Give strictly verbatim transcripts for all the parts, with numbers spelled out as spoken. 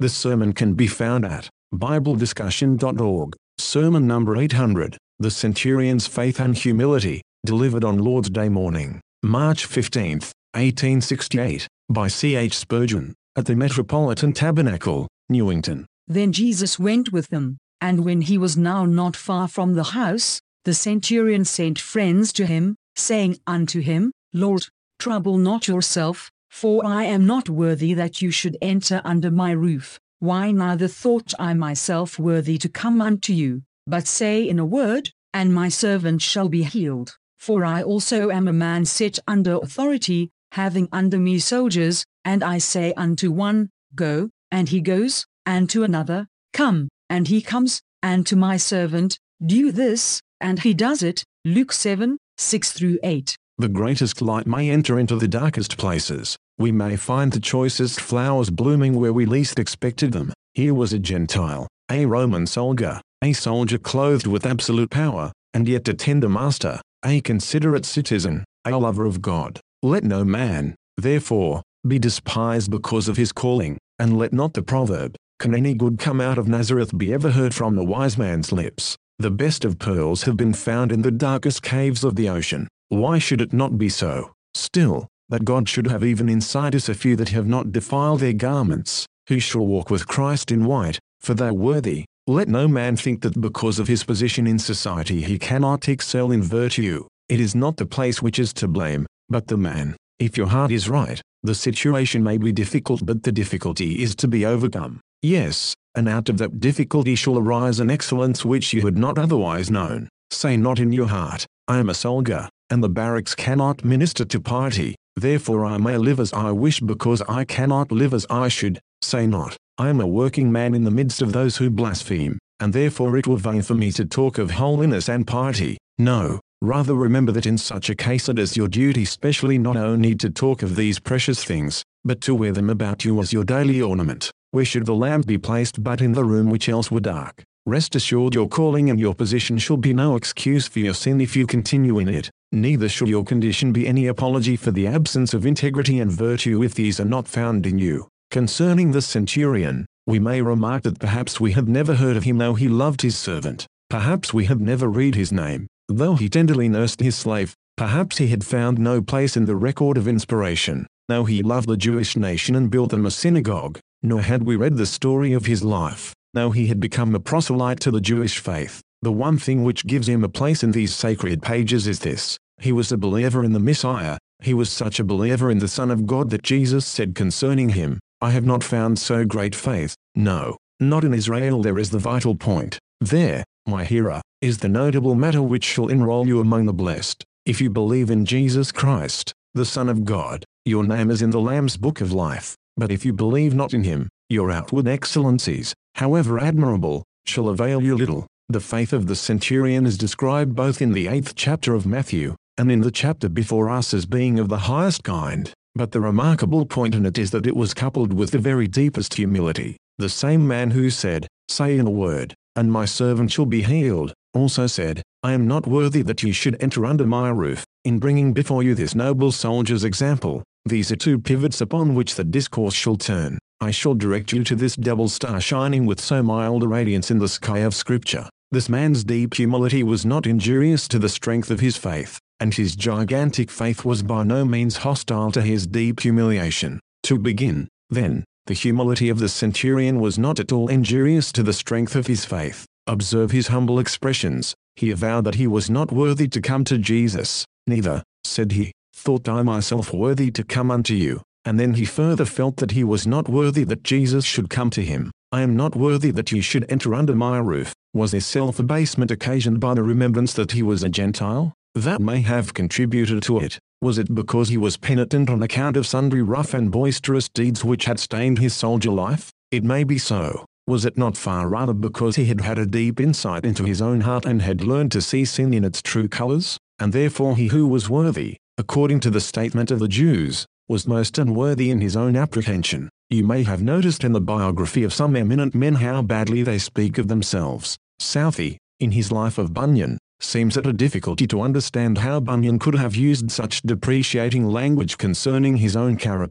The sermon can be found at bible discussion dot org, sermon number eight hundred, The Centurion's Faith and Humility, delivered on Lord's Day morning, March fifteenth, eighteen sixty-eight, by C H Spurgeon, at the Metropolitan Tabernacle, Newington. Then Jesus went with them, and when he was now not far from the house, the centurion sent friends to him, saying unto him, Lord, trouble not yourself, for I am not worthy that you should enter under my roof. Why neither thought I myself worthy to come unto you, but say in a word, and my servant shall be healed. For I also am a man set under authority, having under me soldiers, and I say unto one, Go, and he goes, and to another, Come, and he comes, and to my servant, Do this, and he does it. Luke seven, six through eight. The greatest light may enter into the darkest places. We may find the choicest flowers blooming where we least expected them. Here was a Gentile, a Roman soldier, a soldier clothed with absolute power, and yet a tender master, a considerate citizen, a lover of God. Let no man, therefore, be despised because of his calling, and let not the proverb, Can any good come out of Nazareth, be ever heard from the wise man's lips. The best of pearls have been found in the darkest caves of the ocean. Why should it not be so? Still, that God should have even inside us a few that have not defiled their garments, who shall walk with Christ in white, for they are worthy. Let no man think that because of his position in society he cannot excel in virtue. It is not the place which is to blame, but the man. If your heart is right, the situation may be difficult, but the difficulty is to be overcome. Yes, and out of that difficulty shall arise an excellence which you had not otherwise known. Say not in your heart, I am a soldier, and the barracks cannot minister to piety, therefore I may live as I wish because I cannot live as I should. Say not, I am a working man in the midst of those who blaspheme, and therefore it were vain for me to talk of holiness and piety. No, rather remember that in such a case it is your duty specially not only to talk of these precious things, but to wear them about you as your daily ornament. Where should the lamp be placed but in the room which else were dark? Rest assured your calling and your position shall be no excuse for your sin if you continue in it, neither shall your condition be any apology for the absence of integrity and virtue if these are not found in you. Concerning the centurion, we may remark that perhaps we have never heard of him though he loved his servant. Perhaps we have never read his name, though he tenderly nursed his slave. Perhaps he had found no place in the record of inspiration, though he loved the Jewish nation and built them a synagogue. Nor had we read the story of his life, though he had become a proselyte to the Jewish faith. The one thing which gives him a place in these sacred pages is this: he was a believer in the Messiah. He was such a believer in the Son of God that Jesus said concerning him, I have not found so great faith. No, not in Israel. There is the vital point. There, my hearer, is the notable matter which shall enroll you among the blessed. If you believe in Jesus Christ, the Son of God, your name is in the Lamb's book of life. But if you believe not in him, your outward excellencies, however admirable, shall avail you little. The faith of the centurion is described both in the eighth chapter of Matthew, and in the chapter before us as being of the highest kind, but the remarkable point in it is that it was coupled with the very deepest humility. The same man who said, Say in a word, and my servant shall be healed, also said, I am not worthy that you should enter under my roof. In bringing before you this noble soldier's example, these are two pivots upon which the discourse shall turn. I shall direct you to this double star shining with so mild a radiance in the sky of Scripture. This man's deep humility was not injurious to the strength of his faith, and his gigantic faith was by no means hostile to his deep humiliation. To begin, then, the humility of the centurion was not at all injurious to the strength of his faith. Observe his humble expressions. He avowed that he was not worthy to come to Jesus. Neither, said he, thought I myself worthy to come unto you. And then he further felt that he was not worthy that Jesus should come to him. I am not worthy that you should enter under my roof. Was his self-abasement occasioned by the remembrance that he was a Gentile? That may have contributed to it. Was it because he was penitent on account of sundry rough and boisterous deeds which had stained his soldier life? It may be so. Was it not far rather because he had had a deep insight into his own heart and had learned to see sin in its true colors? And therefore he who was worthy, according to the statement of the Jews, was most unworthy in his own apprehension. You may have noticed in the biography of some eminent men how badly they speak of themselves. Southey, in his Life of Bunyan, seems at a difficulty to understand how Bunyan could have used such depreciating language concerning his own character.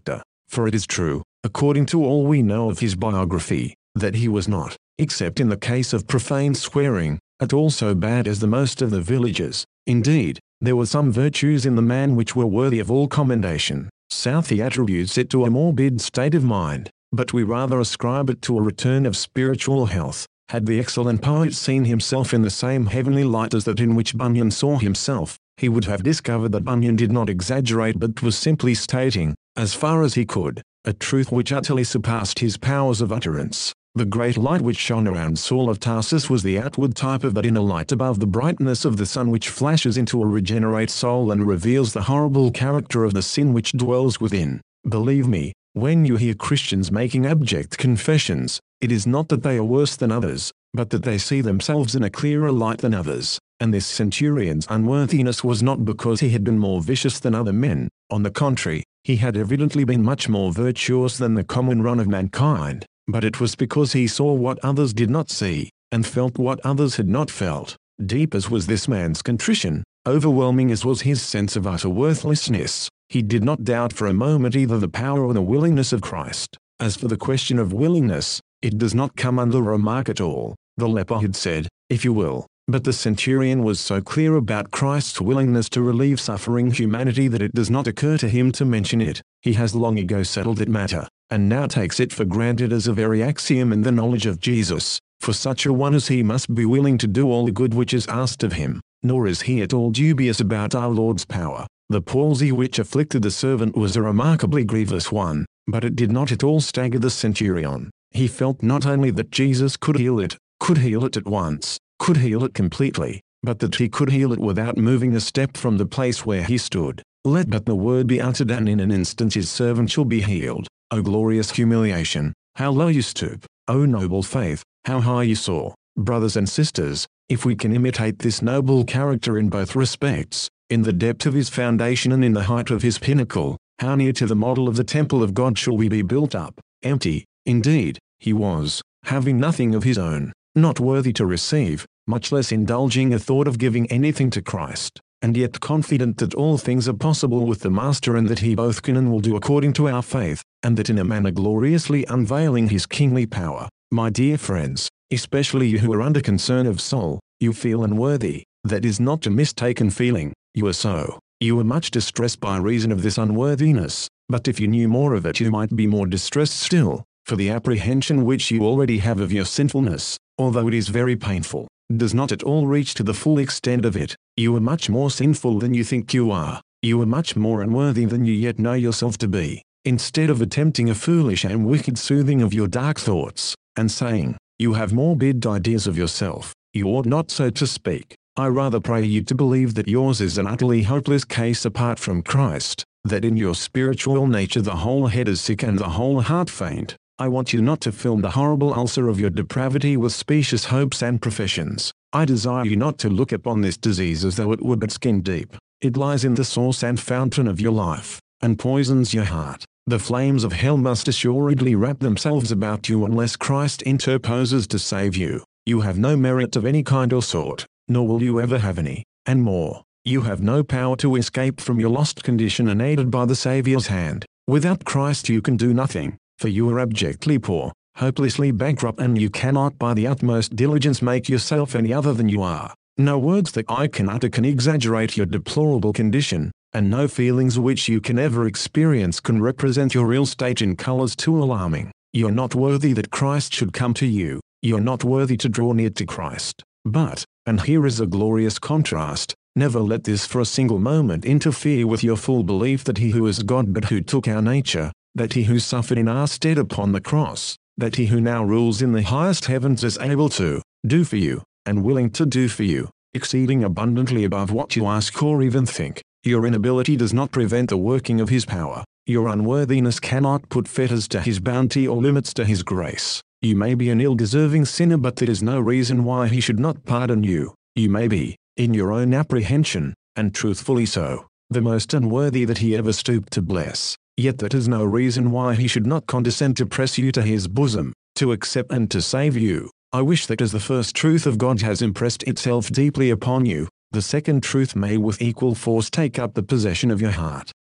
For it is true, according to all we know of his biography, that he was not, except in the case of profane swearing, at all so bad as the most of the villagers. Indeed, there were some virtues in the man which were worthy of all commendation. Southey attributes it to a morbid state of mind, but we rather ascribe it to a return of spiritual health. Had the excellent poet seen himself in the same heavenly light as that in which Bunyan saw himself, he would have discovered that Bunyan did not exaggerate but was simply stating, as far as he could, a truth which utterly surpassed his powers of utterance. The great light which shone around Saul of Tarsus was the outward type of that inner light above the brightness of the sun which flashes into a regenerate soul and reveals the horrible character of the sin which dwells within. Believe me, when you hear Christians making abject confessions, it is not that they are worse than others, but that they see themselves in a clearer light than others. And this centurion's unworthiness was not because he had been more vicious than other men. On the contrary, he had evidently been much more virtuous than the common run of mankind, but it was because he saw what others did not see, and felt what others had not felt. Deep as was this man's contrition, overwhelming as was his sense of utter worthlessness, he did not doubt for a moment either the power or the willingness of Christ. As for the question of willingness, it does not come under remark at all. The leper had said, "If you will," but the centurion was so clear about Christ's willingness to relieve suffering humanity that it does not occur to him to mention it. He has long ago settled that matter, and now takes it for granted as a very axiom in the knowledge of Jesus. For such a one as he must be willing to do all the good which is asked of him, nor is he at all dubious about our Lord's power. The palsy which afflicted the servant was a remarkably grievous one, but it did not at all stagger the centurion. He felt not only that Jesus could heal it, could heal it at once, could heal it completely, but that he could heal it without moving a step from the place where he stood. Let but the word be uttered and in an instant his servant shall be healed. O glorious humiliation, how low you stoop! O noble faith, how high you soar! Brothers and sisters, if we can imitate this noble character in both respects, in the depth of his foundation and in the height of his pinnacle, how near to the model of the temple of God shall we be built up? Empty, indeed, he was, having nothing of his own, not worthy to receive, much less indulging a thought of giving anything to Christ, and yet confident that all things are possible with the Master and that he both can and will do according to our faith, and that in a manner gloriously unveiling his kingly power. My dear friends, especially you who are under concern of soul, you feel unworthy. That is not a mistaken feeling. You are so. You are much distressed by reason of this unworthiness, but if you knew more of it you might be more distressed still, for the apprehension which you already have of your sinfulness, although it is very painful, does not at all reach to the full extent of it. You are much more sinful than you think you are. You are much more unworthy than you yet know yourself to be. Instead of attempting a foolish and wicked soothing of your dark thoughts, and saying, you have morbid ideas of yourself, you ought not so to speak. I rather pray you to believe that yours is an utterly hopeless case apart from Christ, that in your spiritual nature the whole head is sick and the whole heart faint. I want you not to fill the horrible ulcer of your depravity with specious hopes and professions. I desire you not to look upon this disease as though it were but skin deep. It lies in the source and fountain of your life, and poisons your heart. The flames of hell must assuredly wrap themselves about you unless Christ interposes to save you. You have no merit of any kind or sort, nor will you ever have any, and more, you have no power to escape from your lost condition unaided by the Saviour's hand. Without Christ you can do nothing, for you are abjectly poor, hopelessly bankrupt, and you cannot by the utmost diligence make yourself any other than you are. No words that I can utter can exaggerate your deplorable condition, and no feelings which you can ever experience can represent your real state in colors too alarming. You are not worthy that Christ should come to you. You are not worthy to draw near to Christ. But, and here is a glorious contrast, never let this for a single moment interfere with your full belief that he who is God but who took our nature, that he who suffered in our stead upon the cross, that he who now rules in the highest heavens is able to do for you, and willing to do for you, exceeding abundantly above what you ask or even think. Your inability does not prevent the working of his power. Your unworthiness cannot put fetters to his bounty or limits to his grace. You may be an ill-deserving sinner, but that is no reason why he should not pardon you. You may be, in your own apprehension, and truthfully so, the most unworthy that he ever stooped to bless, yet that is no reason why he should not condescend to press you to his bosom, to accept and to save you. I wish that as the first truth of God has impressed itself deeply upon you, the second truth may with equal force take up the possession of your heart.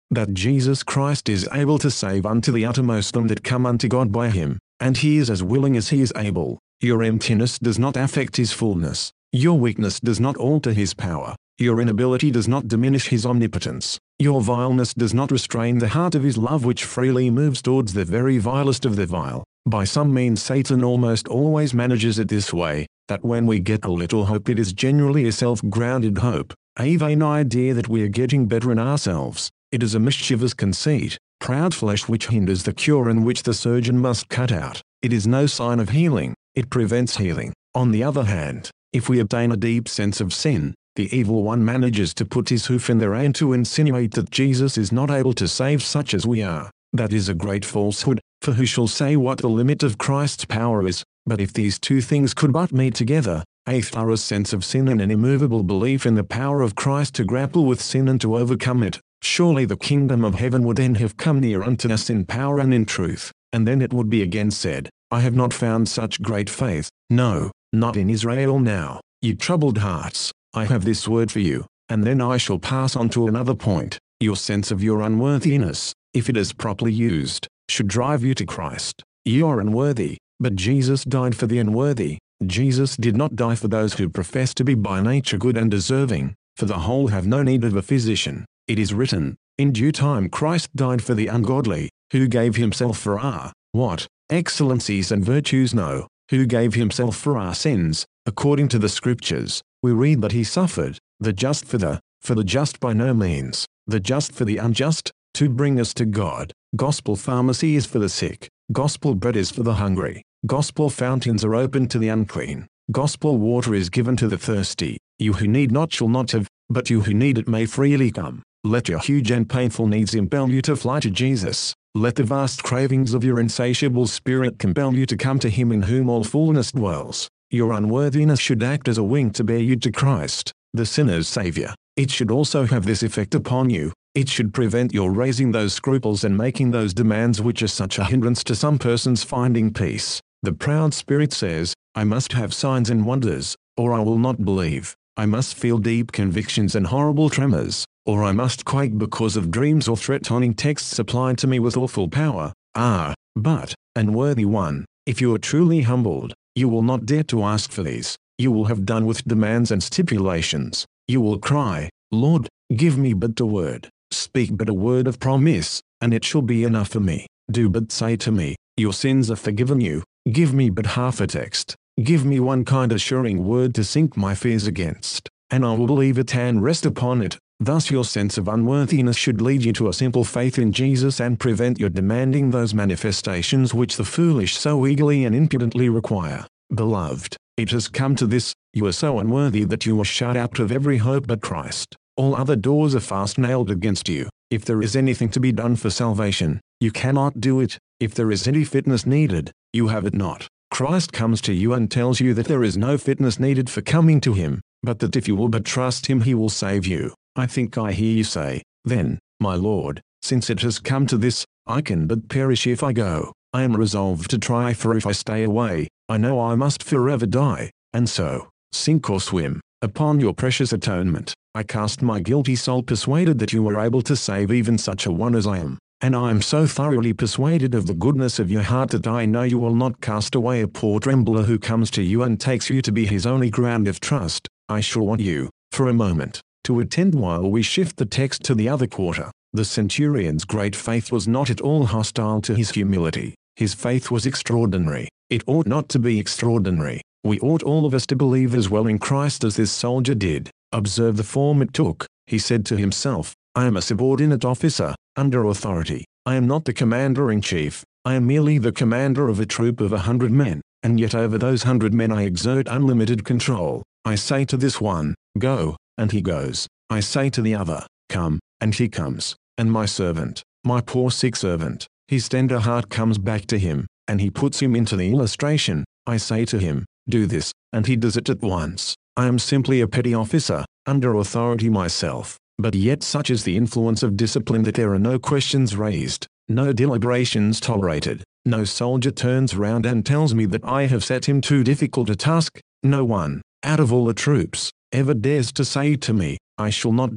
that Jesus Christ is able to save unto the uttermost them that come unto God by him, and he is as willing as he is able. Your emptiness does not affect his fullness. Your weakness does not alter his power. Your inability does not diminish his omnipotence. Your vileness does not restrain the heart of his love, which freely moves towards the very vilest of the vile. By some means Satan almost always manages it this way, that when we get a little hope, it is generally a self-grounded hope, a vain idea that we are getting better in ourselves. It is a mischievous conceit, proud flesh which hinders the cure and which the surgeon must cut out. It is no sign of healing, it prevents healing. On the other hand, if we obtain a deep sense of sin, the evil one manages to put his hoof in there and to insinuate that Jesus is not able to save such as we are. That is a great falsehood, for who shall say what the limit of Christ's power is? But if these two things could but meet together, a thorough sense of sin and an immovable belief in the power of Christ to grapple with sin and to overcome it, surely the kingdom of heaven would then have come near unto us in power and in truth, and then it would be again said, I have not found such great faith, no, not in Israel now. You troubled hearts, I have this word for you, and then I shall pass on to another point. Your sense of your unworthiness, if it is properly used, should drive you to Christ. You are unworthy, but Jesus died for the unworthy. Jesus did not die for those who profess to be by nature good and deserving, for the whole have no need of a physician. It is written, in due time Christ died for the ungodly, who gave himself for our, what, excellencies and virtues no, who gave himself for our sins, according to the Scriptures. We read that he suffered, the just for the, for the just by no means, the just for the unjust, to bring us to God. Gospel pharmacy is for the sick, gospel bread is for the hungry, gospel fountains are open to the unclean, gospel water is given to the thirsty. You who need not shall not have, but you who need it may freely come. Let your huge and painful needs impel you to fly to Jesus. Let the vast cravings of your insatiable spirit compel you to come to him in whom all fullness dwells. Your unworthiness should act as a wing to bear you to Christ, the sinner's Savior. It should also have this effect upon you. It should prevent your raising those scruples and making those demands which are such a hindrance to some persons finding peace. The proud spirit says, I must have signs and wonders, or I will not believe. I must feel deep convictions and horrible tremors, or I must quake because of dreams or threatening texts applied to me with awful power. Ah, but, unworthy one, if you are truly humbled, you will not dare to ask for these. You will have done with demands and stipulations. You will cry, Lord, give me but a word. Speak but a word of promise, and it shall be enough for me. Do but say to me, your sins are forgiven you. Give me but half a text. Give me one kind assuring word to sink my fears against, and I will believe it and rest upon it. Thus your sense of unworthiness should lead you to a simple faith in Jesus and prevent your demanding those manifestations which the foolish so eagerly and impudently require. Beloved, it has come to this, you are so unworthy that you are shut out of every hope but Christ. All other doors are fast nailed against you. If there is anything to be done for salvation, you cannot do it. If there is any fitness needed, you have it not. Christ comes to you and tells you that there is no fitness needed for coming to him, but that if you will but trust him he will save you. I think I hear you say, then, my Lord, since it has come to this, I can but perish if I go. I am resolved to try, for if I stay away, I know I must forever die, and so, sink or swim, upon your precious atonement, I cast my guilty soul persuaded that you are able to save even such a one as I am. And I am so thoroughly persuaded of the goodness of your heart that I know you will not cast away a poor trembler who comes to you and takes you to be his only ground of trust. I shall want you, for a moment, to attend while we shift the text to the other quarter. The centurion's great faith was not at all hostile to his humility. His faith was extraordinary. It ought not to be extraordinary. We ought all of us to believe as well in Christ as this soldier did. Observe the form it took. He said to himself, I am a subordinate officer, under authority. I am not the commander-in-chief. I am merely the commander of a troop of a hundred men, and yet over those hundred men I exert unlimited control. I say to this one, go, and he goes. I say to the other, come, and he comes. And my servant, my poor sick servant, his tender heart comes back to him, and he puts him into the illustration. I say to him, do this, and he does it at once. I am simply a petty officer, under authority myself. But yet such is the influence of discipline that there are no questions raised, no deliberations tolerated. No soldier turns round and tells me that I have set him too difficult a task. No one, out of all the troops, ever dares to say to me, I shall not do it.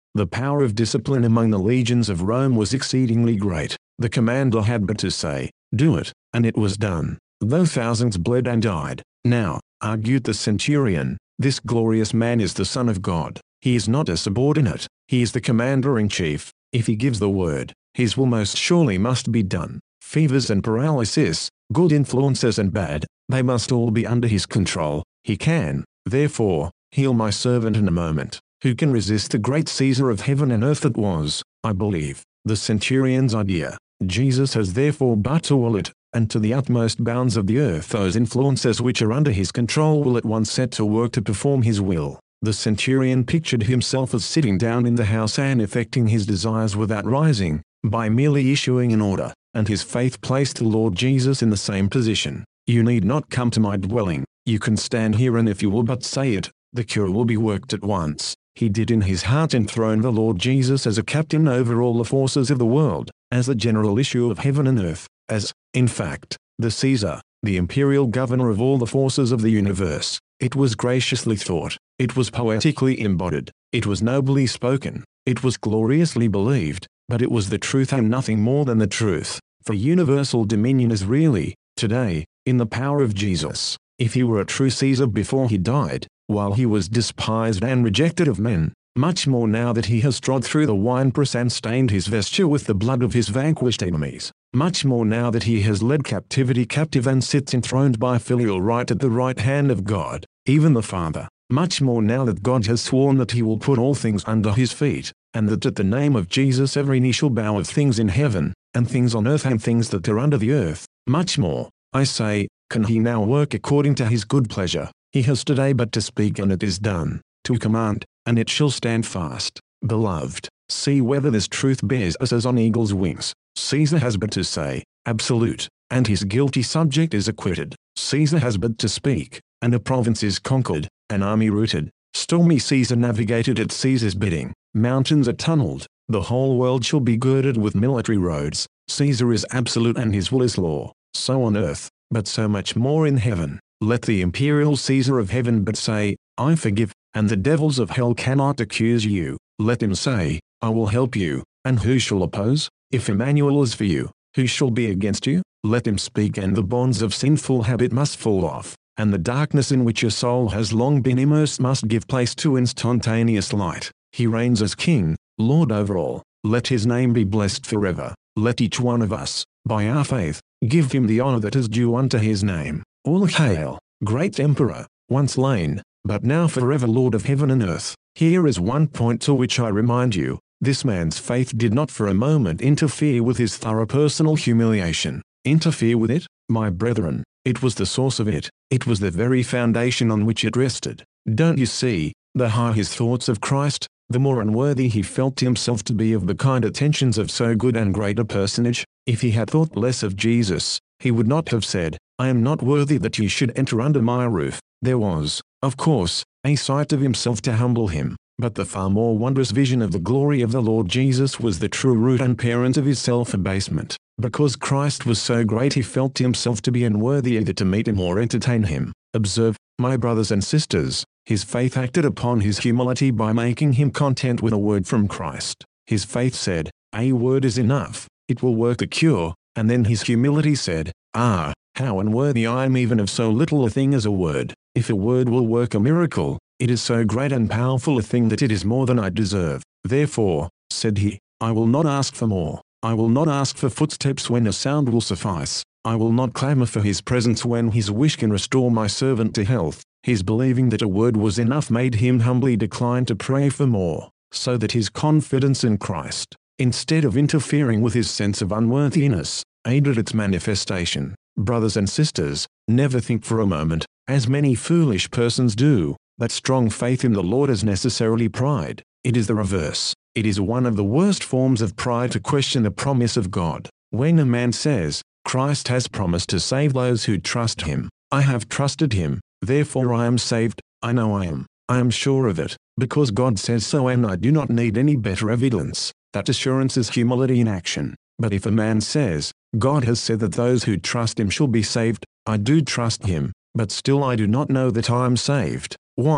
The power of discipline among the legions of Rome was exceedingly great. The commander had but to say, "Do it," and it was done, though thousands bled and died. Now, argued the centurion, this glorious man is the Son of God. He is not a subordinate, he is the commander-in-chief. If he gives the word, his will most surely must be done. Fevers and paralysis, good influences and bad, they must all be under his control. He can, therefore, heal my servant in a moment. Who can resist the great Caesar of heaven and earth? That was, I believe, the centurion's idea. Jesus has therefore but to will it, and to the utmost bounds of the earth those influences which are under his control will at once set to work to perform his will. The centurion pictured himself as sitting down in the house and effecting his desires without rising, by merely issuing an order, and his faith placed the Lord Jesus in the same position. You need not come to my dwelling, you can stand here, and if you will but say it, the cure will be worked at once. He did in his heart enthrone the Lord Jesus as a captain over all the forces of the world, as the general issue of heaven and earth, as, in fact, the Caesar, the imperial governor of all the forces of the universe. It was graciously thought, it was poetically embodied, it was nobly spoken, it was gloriously believed, but it was the truth and nothing more than the truth. For universal dominion is really, today, in the power of Jesus. If he were a true Caesar before he died, while he was despised and rejected of men, much more now that he has trod through the winepress and stained his vesture with the blood of his vanquished enemies, much more now that he has led captivity captive and sits enthroned by filial right at the right hand of God, even the Father, much more now that God has sworn that he will put all things under his feet, and that at the name of Jesus every knee shall bow of things in heaven, and things on earth and things that are under the earth, much more, I say, can he now work according to his good pleasure. He has today but to speak and it is done, to command, and it shall stand fast. Beloved, see whether this truth bears us as on eagle's wings. Caesar has but to say, absolute, and his guilty subject is acquitted. Caesar has but to speak, and a province is conquered, an army routed. Stormy Caesar navigated at Caesar's bidding, mountains are tunneled, the whole world shall be girded with military roads. Caesar is absolute and his will is law, so on earth, but so much more in heaven. Let the imperial Caesar of heaven but say, I forgive, and the devils of hell cannot accuse you. Let him say, I will help you, and who shall oppose? If Emmanuel is for you, who shall be against you? Let him speak, and the bonds of sinful habit must fall off, and the darkness in which your soul has long been immersed must give place to instantaneous light. He reigns as King, Lord over all. Let his name be blessed forever. Let each one of us, by our faith, give him the honor that is due unto his name. All hail, great Emperor, once slain, but now forever Lord of heaven and earth. Here is one point to which I remind you. This man's faith did not for a moment interfere with his thorough personal humiliation. Interfere with it, my brethren, it was the source of it. It was the very foundation on which it rested. Don't you see, the higher his thoughts of Christ, the more unworthy he felt himself to be of the kind attentions of so good and great a personage. If he had thought less of Jesus, he would not have said, I am not worthy that you should enter under my roof. There was, of course, a sight of himself to humble him, but the far more wondrous vision of the glory of the Lord Jesus was the true root and parent of his self-abasement. Because Christ was so great he felt himself to be unworthy either to meet him or entertain him. Observe, my brothers and sisters, his faith acted upon his humility by making him content with a word from Christ. His faith said, a word is enough, it will work the cure, and then his humility said, ah, how unworthy I am even of so little a thing as a word. If a word will work a miracle, it is so great and powerful a thing that it is more than I deserve. Therefore, said he, I will not ask for more. I will not ask for footsteps when a sound will suffice. I will not clamor for his presence when his wish can restore my servant to health. His believing that a word was enough made him humbly decline to pray for more, so that his confidence in Christ, instead of interfering with his sense of unworthiness, aided its manifestation. Brothers and sisters, never think for a moment, as many foolish persons do, that strong faith in the Lord is necessarily pride. It is the reverse. It is one of the worst forms of pride to question the promise of God. When a man says, Christ has promised to save those who trust him, I have trusted him, therefore I am saved, I know I am, I am sure of it, because God says so and I do not need any better evidence. That assurance is humility in action. But if a man says, God has said that those who trust him shall be saved, I do trust him, but still I do not know that I am saved. Why,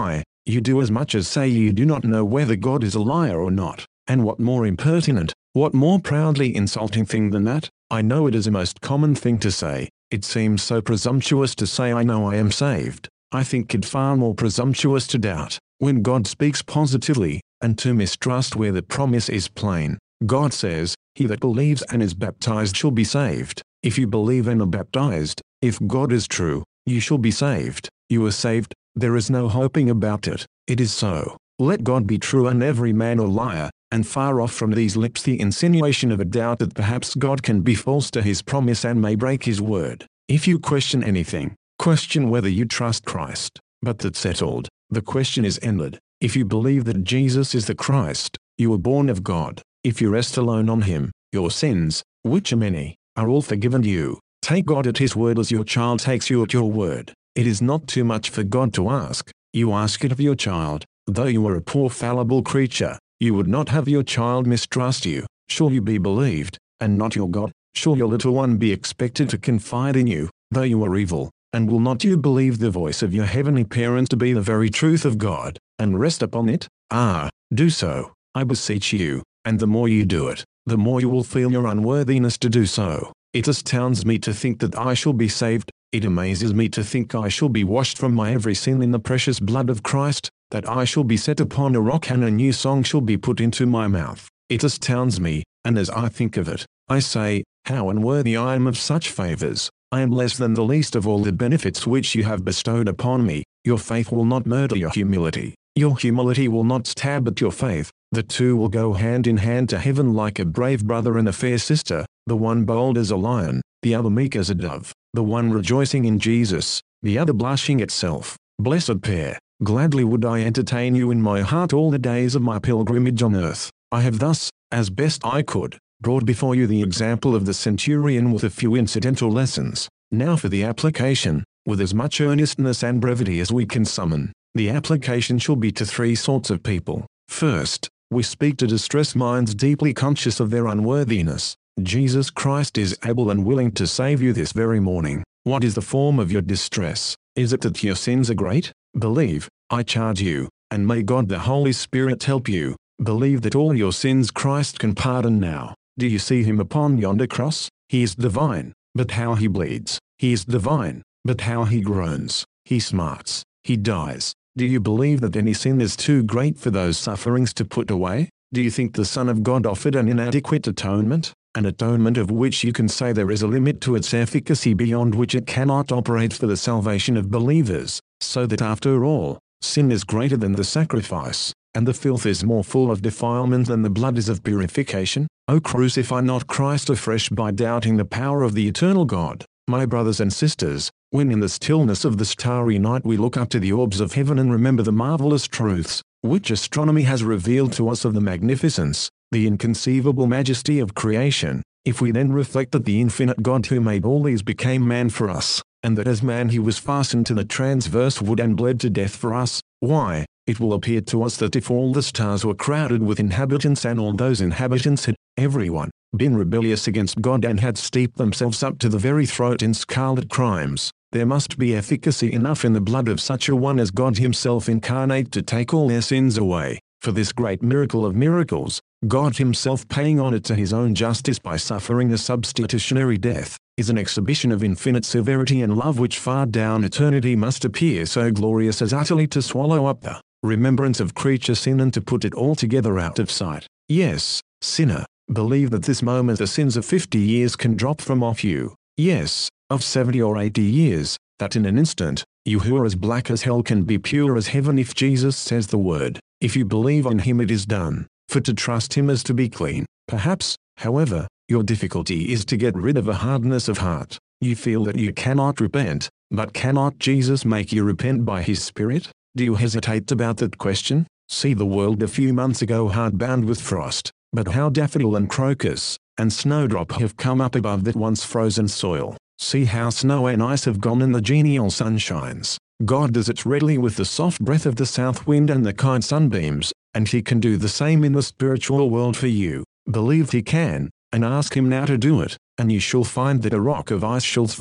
You do as much as say you do not know whether God is a liar or not. And what more impertinent, what more proudly insulting thing than that? I know it is a most common thing to say. It seems so presumptuous to say I know I am saved. I think it far more presumptuous to doubt, when God speaks positively, and to mistrust where the promise is plain. God says, "He that believes and is baptized shall be saved." If you believe and are baptized, if God is true, you shall be saved. You are saved. There is no hoping about it. It is so. Let God be true and every man a liar, and far off from these lips the insinuation of a doubt that perhaps God can be false to his promise and may break his word. If you question anything, question whether you trust Christ. But that's settled. The question is ended. If you believe that Jesus is the Christ, you are born of God. If you rest alone on him, your sins, which are many, are all forgiven you. Take God at his word as your child takes you at your word. It is not too much for God to ask. You ask it of your child. Though you are a poor fallible creature, you would not have your child mistrust you. Shall you be believed, and not your God? Shall your little one be expected to confide in you, though you are evil? And will not you believe the voice of your heavenly parents to be the very truth of God, and rest upon it? Ah, do so, I beseech you, and the more you do it, the more you will feel your unworthiness to do so. It astounds me to think that I shall be saved. It amazes me to think I shall be washed from my every sin in the precious blood of Christ, that I shall be set upon a rock and a new song shall be put into my mouth. It astounds me, and as I think of it, I say, how unworthy I am of such favors. I am less than the least of all the benefits which you have bestowed upon me. Your faith will not murder your humility. Your humility will not stab at your faith. The two will go hand in hand to heaven like a brave brother and a fair sister, the one bold as a lion, the other meek as a dove, the one rejoicing in Jesus, the other blushing at self. Blessed pair, gladly would I entertain you in my heart all the days of my pilgrimage on earth. I have thus, as best I could, brought before you the example of the centurion with a few incidental lessons. Now for the application, with as much earnestness and brevity as we can summon. The application shall be to three sorts of people. First, we speak to distressed minds deeply conscious of their unworthiness. Jesus Christ is able and willing to save you this very morning. What is the form of your distress? Is it that your sins are great? Believe, I charge you, and may God the Holy Spirit help you. Believe that all your sins Christ can pardon now. Do you see him upon yonder cross? He is divine, but how he bleeds. He is divine, but how he groans. He smarts. He dies. Do you believe that any sin is too great for those sufferings to put away? Do you think the Son of God offered an inadequate atonement? An atonement of which you can say there is a limit to its efficacy beyond which it cannot operate for the salvation of believers, so that after all, sin is greater than the sacrifice, and the filth is more full of defilement than the blood is of purification? O crucify not Christ afresh by doubting the power of the eternal God. My brothers and sisters, when in the stillness of the starry night we look up to the orbs of heaven and remember the marvelous truths, which astronomy has revealed to us of the magnificence, the inconceivable majesty of creation, if we then reflect that the infinite God who made all these became man for us, and that as man he was fastened to the transverse wood and bled to death for us, why, it will appear to us that if all the stars were crowded with inhabitants and all those inhabitants had, everyone, been rebellious against God and had steeped themselves up to the very throat in scarlet crimes, there must be efficacy enough in the blood of such a one as God himself incarnate to take all their sins away. For this great miracle of miracles, God himself paying honor to his own justice by suffering a substitutionary death, is an exhibition of infinite severity and love which far down eternity must appear so glorious as utterly to swallow up the remembrance of creature sin and to put it altogether out of sight. Yes, sinner, believe that this moment the sins of fifty years can drop from off you. Yes, of seventy or eighty years, that in an instant, you who are as black as hell can be pure as heaven if Jesus says the word. If you believe on him it is done, for to trust him is to be clean. Perhaps, however, your difficulty is to get rid of a hardness of heart. You feel that you cannot repent, but cannot Jesus make you repent by his Spirit? Do you hesitate about that question? See the world a few months ago hard-bound with frost, but how daffodil and crocus, and snowdrop have come up above that once frozen soil. See how snow and ice have gone in the genial sunshines. God does it readily with the soft breath of the south wind and the kind sunbeams, and he can do the same in the spiritual world for you. Believe he can, and ask him now to do it, and you shall find that a rock of ice shall thaw,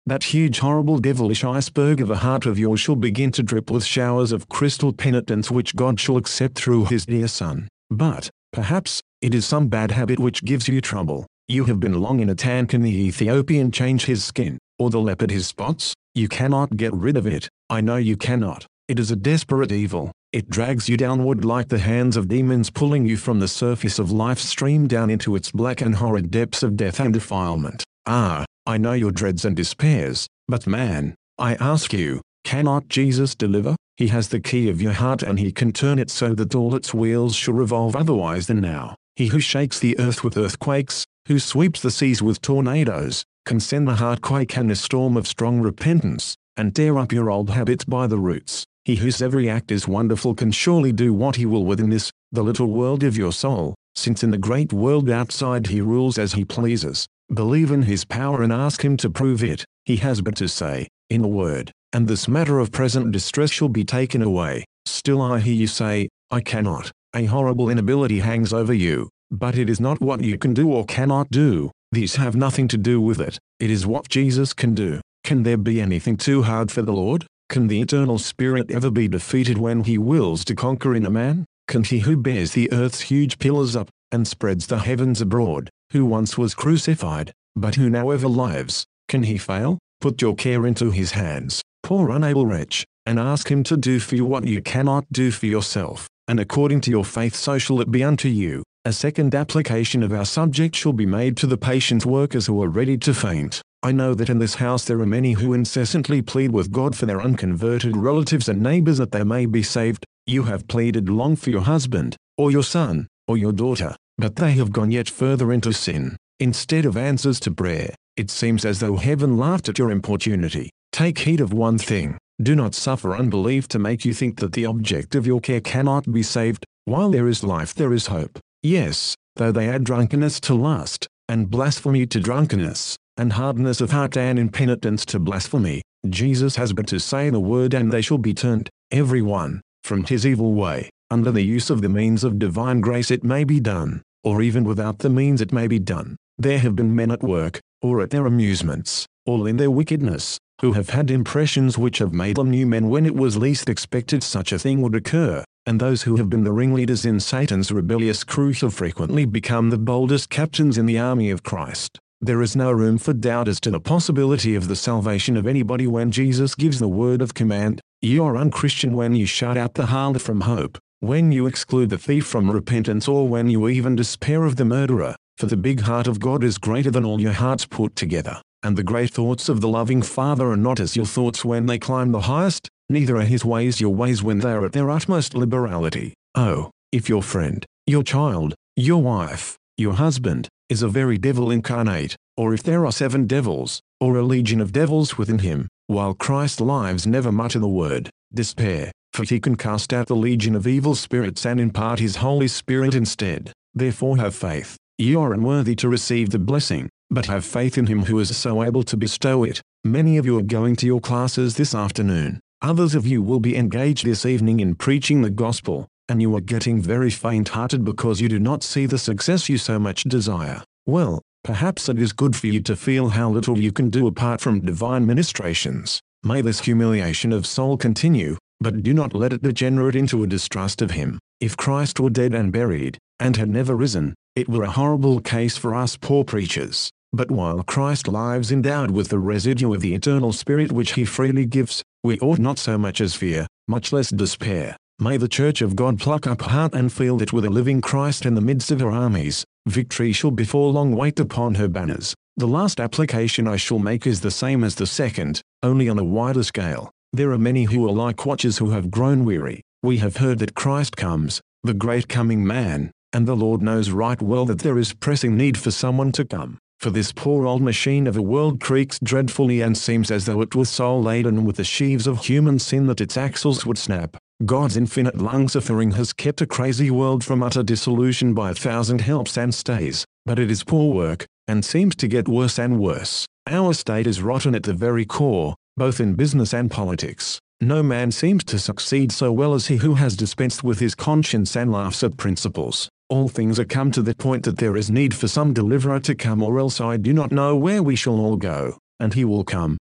that huge horrible devilish iceberg of a heart of yours shall begin to drip with showers of crystal penitence which God shall accept through his dear Son. But, perhaps, it is some bad habit which gives you trouble. You have been long in a tan. Can the Ethiopian change his skin, or the leopard his spots? You cannot get rid of it. I know you cannot. It is a desperate evil. It drags you downward like the hands of demons pulling you from the surface of life's stream down into its black and horrid depths of death and defilement. Ah, I know your dreads and despairs, but man, I ask you, cannot Jesus deliver? He has the key of your heart and he can turn it so that all its wheels shall revolve otherwise than now. He who shakes the earth with earthquakes, who sweeps the seas with tornadoes, can send the heartquake and a storm of strong repentance, and tear up your old habits by the roots. He whose every act is wonderful can surely do what he will within this, the little world of your soul, since in the great world outside he rules as he pleases. Believe in his power and ask him to prove it. He has but to say, in a word, and this matter of present distress shall be taken away. Still I hear you say, I cannot. A horrible inability hangs over you, but it is not what you can do or cannot do. These have nothing to do with it. It is what Jesus can do. Can there be anything too hard for the Lord? Can the eternal Spirit ever be defeated when he wills to conquer in a man? Can he who bears the earth's huge pillars up, and spreads the heavens abroad, who once was crucified, but who now ever lives, can he fail? Put your care into his hands, poor unable wretch, and ask him to do for you what you cannot do for yourself, and according to your faith so shall it be unto you. A second application of our subject shall be made to the patient workers who are ready to faint. I know that in this house there are many who incessantly plead with God for their unconverted relatives and neighbors that they may be saved. You have pleaded long for your husband, or your son, or your daughter, but they have gone yet further into sin. Instead of answers to prayer, it seems as though heaven laughed at your importunity. Take heed of one thing. Do not suffer unbelief to make you think that the object of your care cannot be saved. While there is life there is hope. Yes, though they add drunkenness to lust, and blasphemy to drunkenness, and hardness of heart and impenitence to blasphemy, Jesus has but to say the word and they shall be turned, every one, from his evil way. Under the use of the means of divine grace it may be done, or even without the means it may be done. There have been men at work, or at their amusements, all in their wickedness, who have had impressions which have made them new men when it was least expected such a thing would occur, and those who have been the ringleaders in Satan's rebellious crew have frequently become the boldest captains in the army of Christ. There is no room for doubt as to the possibility of the salvation of anybody when Jesus gives the word of command. You are unchristian when you shut out the harlot from hope, when you exclude the thief from repentance, or when you even despair of the murderer, for the big heart of God is greater than all your hearts put together, and the great thoughts of the loving Father are not as your thoughts when they climb the highest, neither are his ways your ways when they are at their utmost liberality. Oh, if your friend, your child, your wife, your husband, is a very devil incarnate, or if there are seven devils, or a legion of devils within him, while Christ's lives never mutter the word, despair, for he can cast out the legion of evil spirits and impart his Holy Spirit instead. Therefore have faith. You are unworthy to receive the blessing, but have faith in him who is so able to bestow it. Many of you are going to your classes this afternoon. Others of you will be engaged this evening in preaching the gospel, and you are getting very faint-hearted because you do not see the success you so much desire. Well, perhaps it is good for you to feel how little you can do apart from divine ministrations. May this humiliation of soul continue, but do not let it degenerate into a distrust of him. If Christ were dead and buried, and had never risen, it were a horrible case for us poor preachers. But while Christ lives endowed with the residue of the eternal Spirit which he freely gives, we ought not so much as fear, much less despair. May the Church of God pluck up heart and fill it with a living Christ in the midst of her armies. Victory shall before long wait upon her banners. The last application I shall make is the same as the second, only on a wider scale. There are many who are like watchers who have grown weary. We have heard that Christ comes, the great coming man, and the Lord knows right well that there is pressing need for someone to come. For this poor old machine of a world creaks dreadfully and seems as though it was so laden with the sheaves of human sin that its axles would snap. God's infinite long-suffering has kept a crazy world from utter dissolution by a thousand helps and stays, but it is poor work, and seems to get worse and worse. Our state is rotten at the very core, both in business and politics. No man seems to succeed so well as he who has dispensed with his conscience and laughs at principles. All things are come to the point that there is need for some deliverer to come, or else I do not know where we shall all go. And he will come,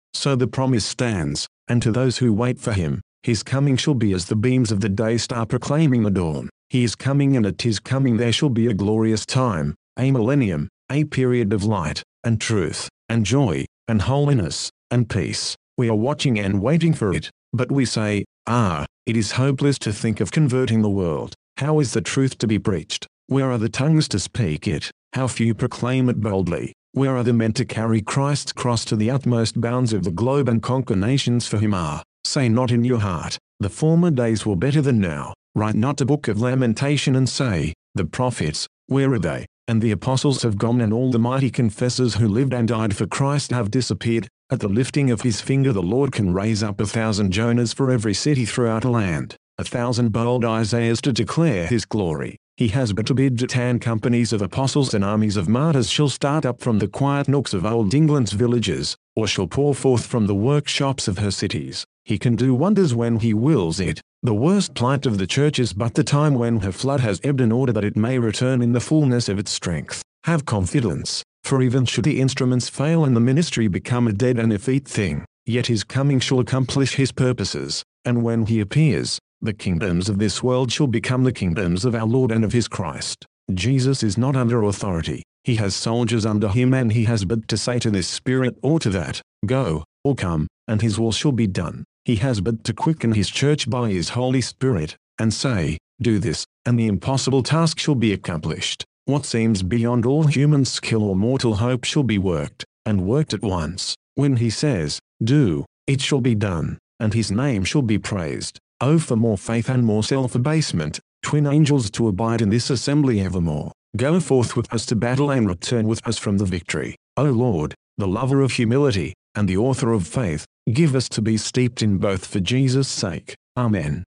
So the promise stands, and to those who wait for him, his coming shall be as the beams of the day star proclaiming the dawn. He is coming, and at his coming there shall be a glorious time, a millennium, a period of light, and truth, and joy, and holiness, and peace. We are watching and waiting for it, but we say, ah, it is hopeless to think of converting the world. How is the truth to be preached? Where are the tongues to speak it? How few proclaim it boldly? Where are the men to carry Christ's cross to the utmost bounds of the globe and conquer nations for him? Ah, say not in your heart, the former days were better than now. Write not a book of lamentation and say, the prophets, where are they? And the apostles have gone, and all the mighty confessors who lived and died for Christ have disappeared. At the lifting of his finger the Lord can raise up a thousand Jonahs for every city throughout a land, a thousand bold Isaiahs to declare his glory. He has but to bid it, and companies of apostles and armies of martyrs shall start up from the quiet nooks of old England's villages, or shall pour forth from the workshops of her cities. He can do wonders when he wills it. The worst plight of the church is but the time when her flood has ebbed, in order that it may return in the fullness of its strength. Have confidence, for even should the instruments fail and the ministry become a dead and effete thing, yet his coming shall accomplish his purposes, and when he appears, the kingdoms of this world shall become the kingdoms of our Lord and of his Christ. Jesus is not under authority. He has soldiers under him, and he has but to say to this spirit or to that, go, or come, and his will shall be done. He has but to quicken his church by his Holy Spirit, and say, do this, and the impossible task shall be accomplished. What seems beyond all human skill or mortal hope shall be worked, and worked at once. When he says, do, it shall be done, and his name shall be praised. Oh, for more faith and more self-abasement, twin angels to abide in this assembly evermore. Go forth with us to battle and return with us from the victory. O Lord, the lover of humility, and the author of faith, give us to be steeped in both for Jesus' sake. Amen.